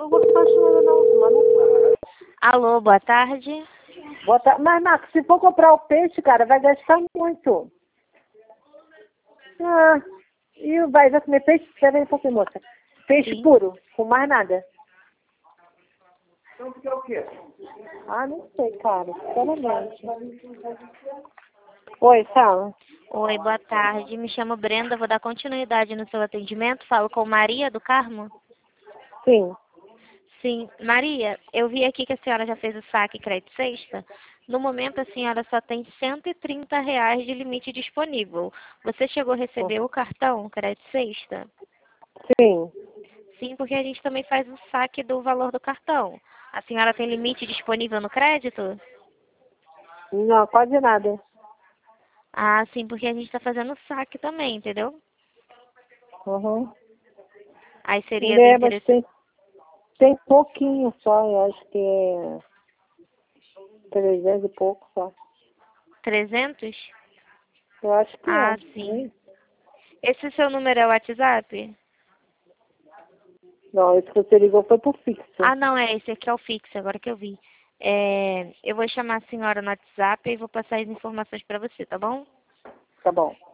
não vou ficar chamando não, mano. Alô, boa tarde. Mas, Marcos, se for comprar o peixe, cara, vai gastar muito. Ah, e vai comer peixe? Espera aí um pouquinho, moça. Peixe Sim. puro, com mais nada. Então, quer o quê? Ah, não sei, cara. Sinceramente. Oi, fala. Oi, boa tarde. Me chamo Brenda, vou dar continuidade no seu atendimento. Falo com Maria do Carmo? Sim. Sim. Maria, eu vi aqui que a senhora já fez o saque crédito sexta. No momento, a senhora só tem R$ 130 de limite disponível. Você chegou a receber o cartão crédito sexta? Sim. Sim, porque a gente também faz o saque do valor do cartão. A senhora tem limite disponível no crédito? Não, quase nada. Ah, sim, porque a gente está fazendo o saque também, entendeu? Uhum. Aí seria do Mas interesse tem pouquinho só, eu acho que é 300 e pouco só. 300? Eu acho que Ah, é. sim. Esse seu número é o WhatsApp? Não, esse que você ligou foi pro fixo. Ah, não, esse aqui é o fixo, agora que eu vi. Eu vou chamar a senhora no WhatsApp e vou passar as informações para você, tá bom? Tá bom.